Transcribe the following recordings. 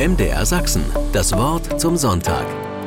MDR Sachsen, das Wort zum Sonntag.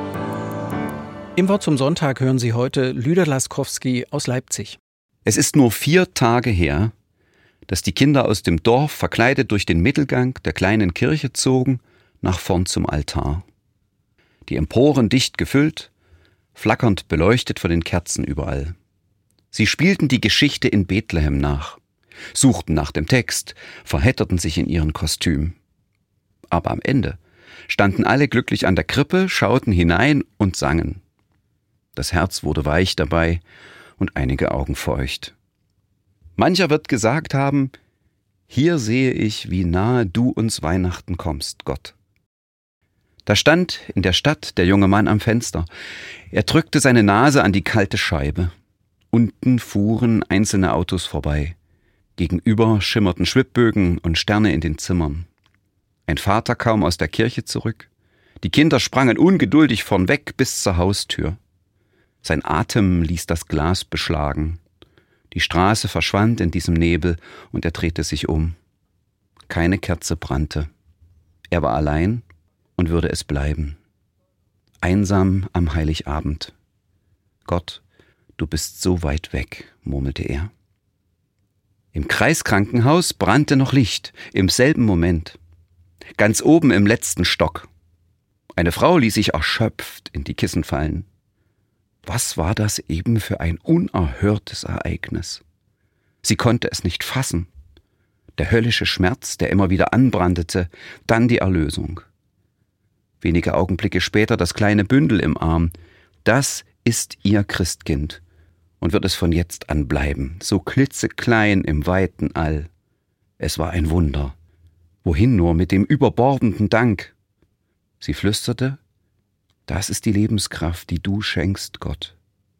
Im Wort zum Sonntag hören Sie heute Lüder Laskowski aus Leipzig. Es ist nur 4 Tage her, dass die Kinder aus dem Dorf verkleidet durch den Mittelgang der kleinen Kirche zogen, nach vorn zum Altar. Die Emporen dicht gefüllt, flackernd beleuchtet von den Kerzen überall. Sie spielten die Geschichte in Bethlehem nach, suchten nach dem Text, verhätterten sich in ihren Kostümen. Aber am Ende standen alle glücklich an der Krippe, schauten hinein und sangen. Das Herz wurde weich dabei und einige Augen feucht. Mancher wird gesagt haben, hier sehe ich, wie nahe du uns Weihnachten kommst, Gott. Da stand in der Stadt der junge Mann am Fenster. Er drückte seine Nase an die kalte Scheibe. Unten fuhren einzelne Autos vorbei. Gegenüber schimmerten Schwibbögen und Sterne in den Zimmern. Ein Vater kam aus der Kirche zurück. Die Kinder sprangen ungeduldig vornweg bis zur Haustür. Sein Atem ließ das Glas beschlagen. Die Straße verschwand in diesem Nebel und er drehte sich um. Keine Kerze brannte. Er war allein und würde es bleiben. Einsam am Heiligabend. Gott, du bist so weit weg, murmelte er. Im Kreiskrankenhaus brannte noch Licht, im selben Moment. Ganz oben im letzten Stock. Eine Frau ließ sich erschöpft in die Kissen fallen. Was war das eben für ein unerhörtes Ereignis? Sie konnte es nicht fassen. Der höllische Schmerz, der immer wieder anbrandete, dann die Erlösung. Wenige Augenblicke später das kleine Bündel im Arm. Das ist ihr Christkind und wird es von jetzt an bleiben, so klitzeklein im weiten All. Es war ein Wunder. Wohin nur mit dem überbordenden Dank? Sie flüsterte, das ist die Lebenskraft, die du schenkst, Gott.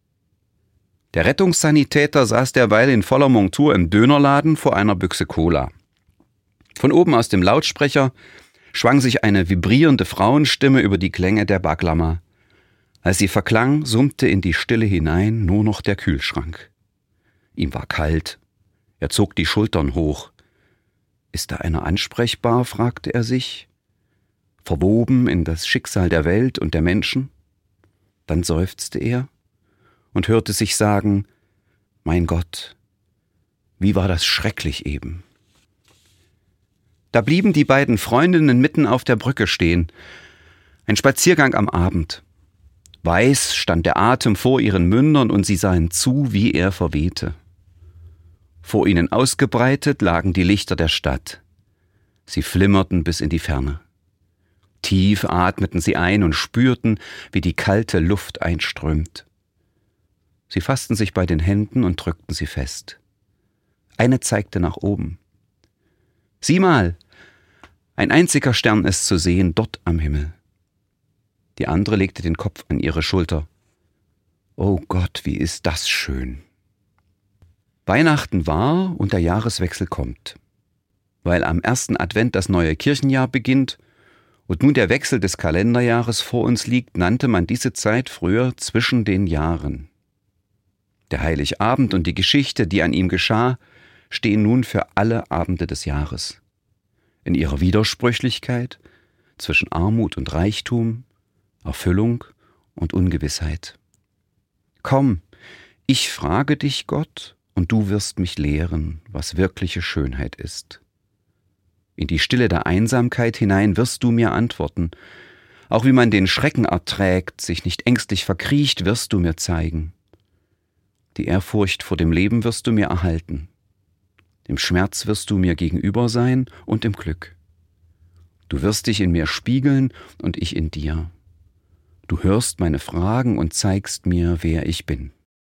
Der Rettungssanitäter saß derweil in voller Montur im Dönerladen vor einer Büchse Cola. Von oben aus dem Lautsprecher schwang sich eine vibrierende Frauenstimme über die Klänge der Baklama. Als sie verklang, summte in die Stille hinein nur noch der Kühlschrank. Ihm war kalt. Er zog die Schultern hoch. Ist da einer ansprechbar, fragte er sich. Verwoben in das Schicksal der Welt und der Menschen? Dann seufzte er und hörte sich sagen, mein Gott, wie war das schrecklich eben. Da blieben die beiden Freundinnen mitten auf der Brücke stehen. Ein Spaziergang am Abend. Weiß stand der Atem vor ihren Mündern und sie sahen zu, wie er verwehte. Vor ihnen ausgebreitet lagen die Lichter der Stadt. Sie flimmerten bis in die Ferne. Tief atmeten sie ein und spürten, wie die kalte Luft einströmt. Sie fassten sich bei den Händen und drückten sie fest. Eine zeigte nach oben. Sieh mal, ein einziger Stern ist zu sehen, dort am Himmel. Die andere legte den Kopf an ihre Schulter. Oh Gott, wie ist das schön. Weihnachten war und der Jahreswechsel kommt. Weil am 1. Advent das neue Kirchenjahr beginnt und nun der Wechsel des Kalenderjahres vor uns liegt, nannte man diese Zeit früher zwischen den Jahren. Der Heiligabend und die Geschichte, die an ihm geschah, stehen nun für alle Abende des Jahres. In ihrer Widersprüchlichkeit zwischen Armut und Reichtum, Erfüllung und Ungewissheit. Komm, ich frage dich, Gott, und du wirst mich lehren, was wirkliche Schönheit ist. In die Stille der Einsamkeit hinein wirst du mir antworten. Auch wie man den Schrecken erträgt, sich nicht ängstlich verkriecht, wirst du mir zeigen. Die Ehrfurcht vor dem Leben wirst du mir erhalten. Im Schmerz wirst du mir gegenüber sein und im Glück. Du wirst dich in mir spiegeln und ich in dir. Du hörst meine Fragen und zeigst mir, wer ich bin.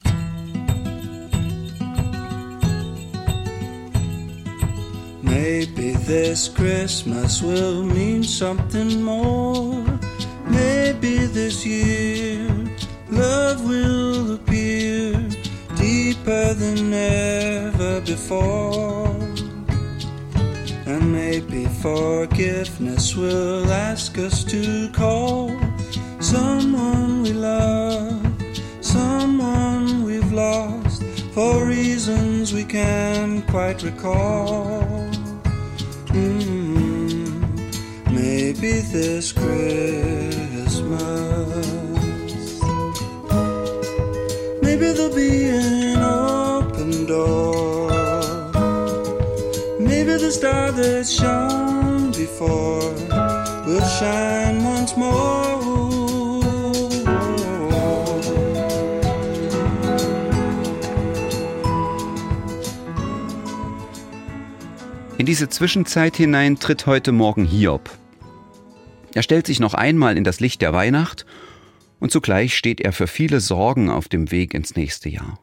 Maybe this Christmas will mean something more. Maybe this year love will appear deeper than ever before. And maybe forgiveness will ask us to call someone we love, someone we've lost for reasons we can't quite recall. Maybe maybe this Christmas. Maybe there'll be an open door. Maybe the star that shone before will shine once more. In diese Zwischenzeit hinein tritt heute Morgen Hiob. Er stellt sich noch einmal in das Licht der Weihnacht und zugleich steht er für viele Sorgen auf dem Weg ins nächste Jahr.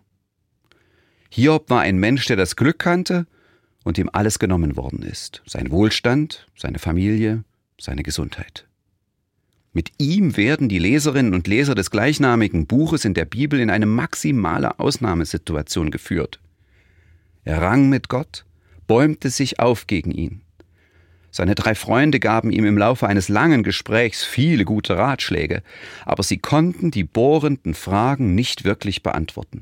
Hiob war ein Mensch, der das Glück kannte und ihm alles genommen worden ist. Sein Wohlstand, seine Familie, seine Gesundheit. Mit ihm werden die Leserinnen und Leser des gleichnamigen Buches in der Bibel in eine maximale Ausnahmesituation geführt. Er rang mit Gott, bäumte sich auf gegen ihn. Seine 3 Freunde gaben ihm im Laufe eines langen Gesprächs viele gute Ratschläge, aber sie konnten die bohrenden Fragen nicht wirklich beantworten.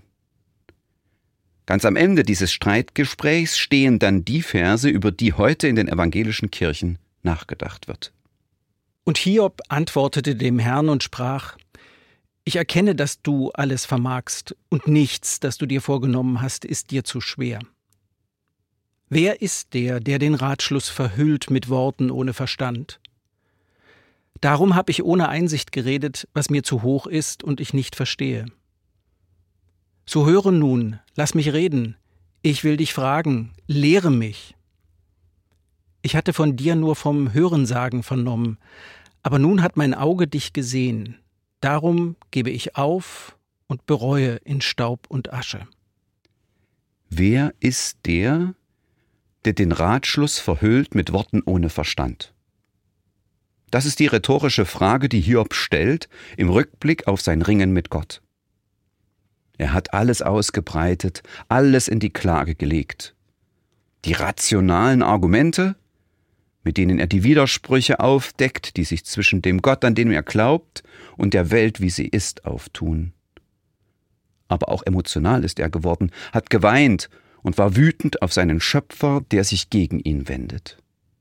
Ganz am Ende dieses Streitgesprächs stehen dann die Verse, über die heute in den evangelischen Kirchen nachgedacht wird. Und Hiob antwortete dem Herrn und sprach: Ich erkenne, dass du alles vermagst, und nichts, das du dir vorgenommen hast, ist dir zu schwer. Wer ist der, der den Ratschluss verhüllt mit Worten ohne Verstand? Darum habe ich ohne Einsicht geredet, was mir zu hoch ist und ich nicht verstehe. So höre nun, lass mich reden, ich will dich fragen, lehre mich. Ich hatte von dir nur vom Hörensagen vernommen, aber nun hat mein Auge dich gesehen. Darum gebe ich auf und bereue in Staub und Asche. Wer ist der den Ratschluss verhüllt mit Worten ohne Verstand? Das ist die rhetorische Frage, die Hiob stellt im Rückblick auf sein Ringen mit Gott. Er hat alles ausgebreitet, alles in die Klage gelegt. Die rationalen Argumente, mit denen er die Widersprüche aufdeckt, die sich zwischen dem Gott, an den er glaubt, und der Welt, wie sie ist, auftun. Aber auch emotional ist er geworden, hat geweint und war wütend auf seinen Schöpfer, der sich gegen ihn wendet.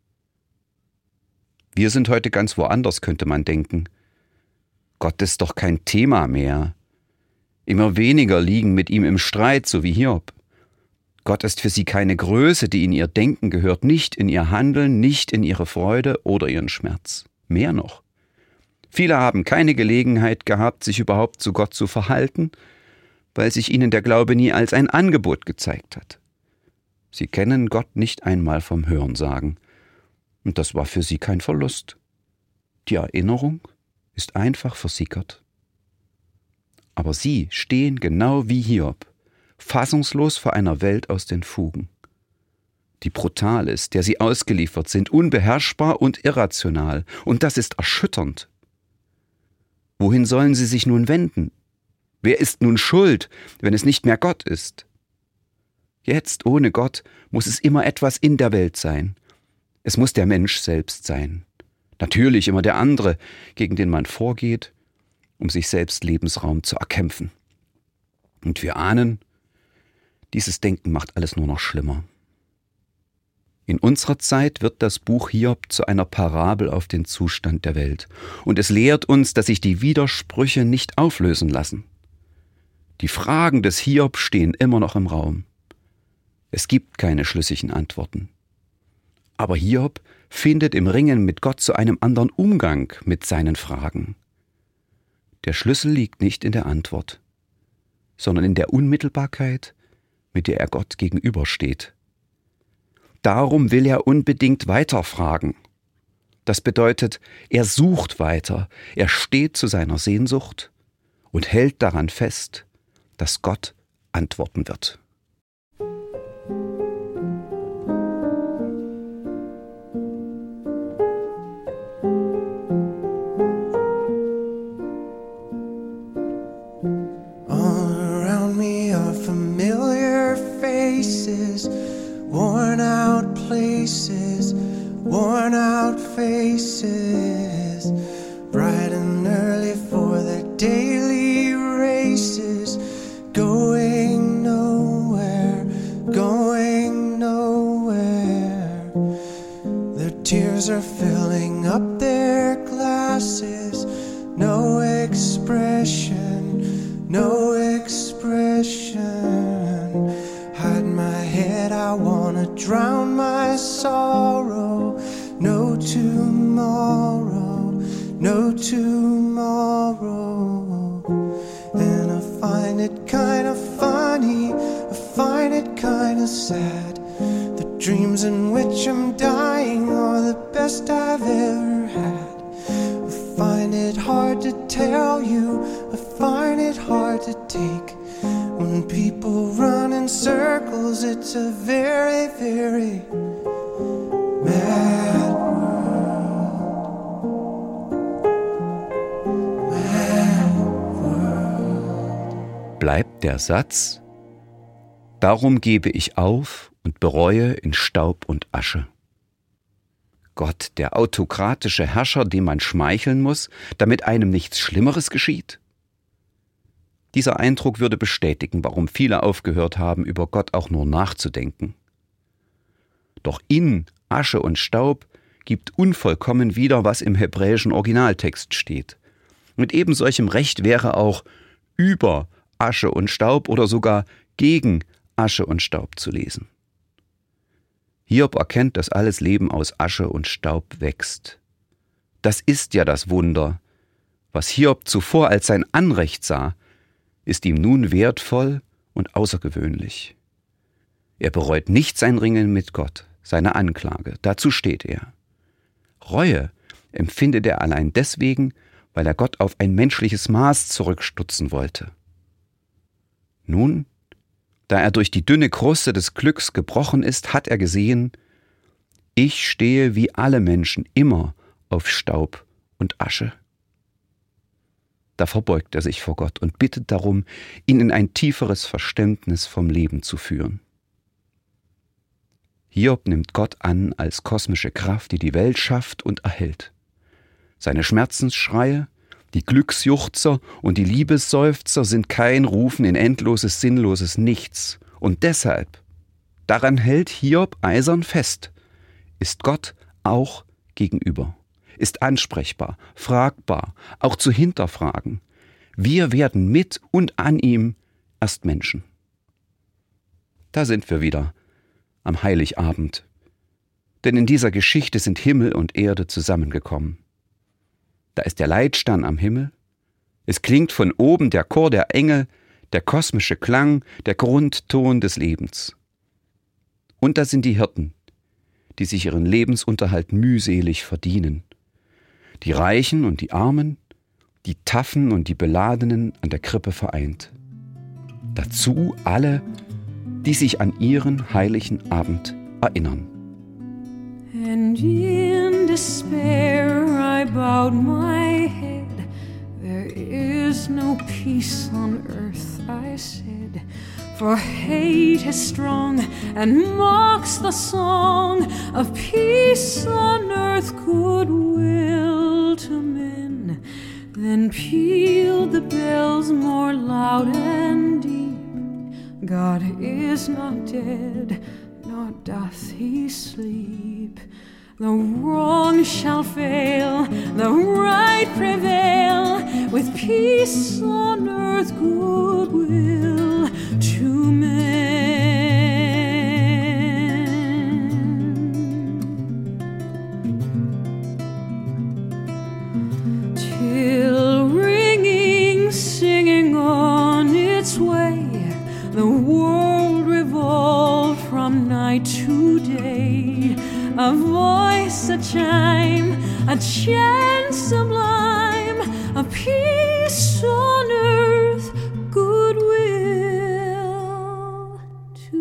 Wir sind heute ganz woanders, könnte man denken. Gott ist doch kein Thema mehr. Immer weniger liegen mit ihm im Streit, so wie Hiob. Gott ist für sie keine Größe, die in ihr Denken gehört, nicht in ihr Handeln, nicht in ihre Freude oder ihren Schmerz. Mehr noch. Viele haben keine Gelegenheit gehabt, sich überhaupt zu Gott zu verhalten, weil sich ihnen der Glaube nie als ein Angebot gezeigt hat. Sie kennen Gott nicht einmal vom Hörensagen. Und das war für sie kein Verlust. Die Erinnerung ist einfach versickert. Aber sie stehen genau wie Hiob, fassungslos vor einer Welt aus den Fugen, die brutal ist, der sie ausgeliefert sind, unbeherrschbar und irrational. Und das ist erschütternd. Wohin sollen sie sich nun wenden? Wer ist nun schuld, wenn es nicht mehr Gott ist? Jetzt, ohne Gott, muss es immer etwas in der Welt sein. Es muss der Mensch selbst sein. Natürlich immer der andere, gegen den man vorgeht, um sich selbst Lebensraum zu erkämpfen. Und wir ahnen, dieses Denken macht alles nur noch schlimmer. In unserer Zeit wird das Buch Hiob zu einer Parabel auf den Zustand der Welt. Und es lehrt uns, dass sich die Widersprüche nicht auflösen lassen. Die Fragen des Hiob stehen immer noch im Raum. Es gibt keine schlüssigen Antworten. Aber Hiob findet im Ringen mit Gott zu einem anderen Umgang mit seinen Fragen. Der Schlüssel liegt nicht in der Antwort, sondern in der Unmittelbarkeit, mit der er Gott gegenübersteht. Darum will er unbedingt weiterfragen. Das bedeutet, er sucht weiter, er steht zu seiner Sehnsucht und hält daran fest, dass Gott antworten wird. Worn out faces, bright and early for their daily races, going nowhere, going nowhere. Their tears are filling filling up their glasses. No expression, no expression. Hide my head, I wanna drown my sorrow. No tomorrow, no tomorrow. And I find it kind of funny, I find it kind of sad. The dreams in which I'm dying are the best I've ever had. I find it hard to tell you, I find it hard to take. When people run in circles, it's a very, very mad world. Mad world. Bleibt der Satz: Darum gebe ich auf und bereue in Staub und Asche. Gott, der autokratische Herrscher, dem man schmeicheln muss, damit einem nichts Schlimmeres geschieht? Dieser Eindruck würde bestätigen, warum viele aufgehört haben, über Gott auch nur nachzudenken. Doch in Asche und Staub gibt unvollkommen wieder, was im hebräischen Originaltext steht. Mit eben solchem Recht wäre auch über Asche und Staub oder sogar gegen Asche und Staub zu lesen. Hiob erkennt, dass alles Leben aus Asche und Staub wächst. Das ist ja das Wunder. Was Hiob zuvor als sein Anrecht sah, ist ihm nun wertvoll und außergewöhnlich. Er bereut nicht sein Ringen mit Gott, seine Anklage, dazu steht er. Reue empfindet er allein deswegen, weil er Gott auf ein menschliches Maß zurückstutzen wollte. Nun, da er durch die dünne Kruste des Glücks gebrochen ist, hat er gesehen, ich stehe wie alle Menschen immer auf Staub und Asche. Da verbeugt er sich vor Gott und bittet darum, ihn in ein tieferes Verständnis vom Leben zu führen. Hiob nimmt Gott an als kosmische Kraft, die die Welt schafft und erhält. Seine Schmerzensschreie, die Glücksjuchzer und die Liebesseufzer sind kein Rufen in endloses, sinnloses Nichts. Und deshalb, daran hält Hiob eisern fest, ist Gott auch gegenüber, ist ansprechbar, fragbar, auch zu hinterfragen. Wir werden mit und an ihm erst Menschen. Da sind wir wieder am Heiligabend. Denn in dieser Geschichte sind Himmel und Erde zusammengekommen. Da ist der Leitstern am Himmel. Es klingt von oben der Chor der Engel, der kosmische Klang, der Grundton des Lebens. Und da sind die Hirten, die sich ihren Lebensunterhalt mühselig verdienen. Die Reichen und die Armen, die Taffen und die Beladenen an der Krippe vereint. Dazu alle, die sich an ihren heiligen Abend erinnern. And in despair I bowed my head. There is no peace on earth, I said, for hate is strong and mocks the song of peace on earth, goodwill to men. Then pealed the bells more loud and deep. God is not dead, nor doth he sleep. The wrong shall fail, the right prevail, with peace on earth, goodwill to men. Till ringing, singing on its way, the world revolved from night to day. A voice, a chime, a chant sublime, a peace on earth, goodwill to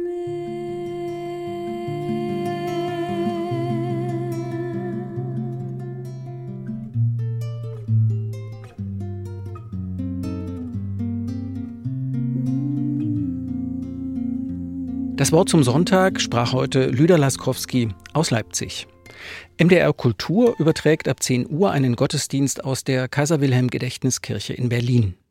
Das Wort zum Sonntag sprach heute Lyda Laskowski aus Leipzig. MDR Kultur überträgt ab 10 Uhr einen Gottesdienst aus der Kaiser-Wilhelm-Gedächtniskirche in Berlin.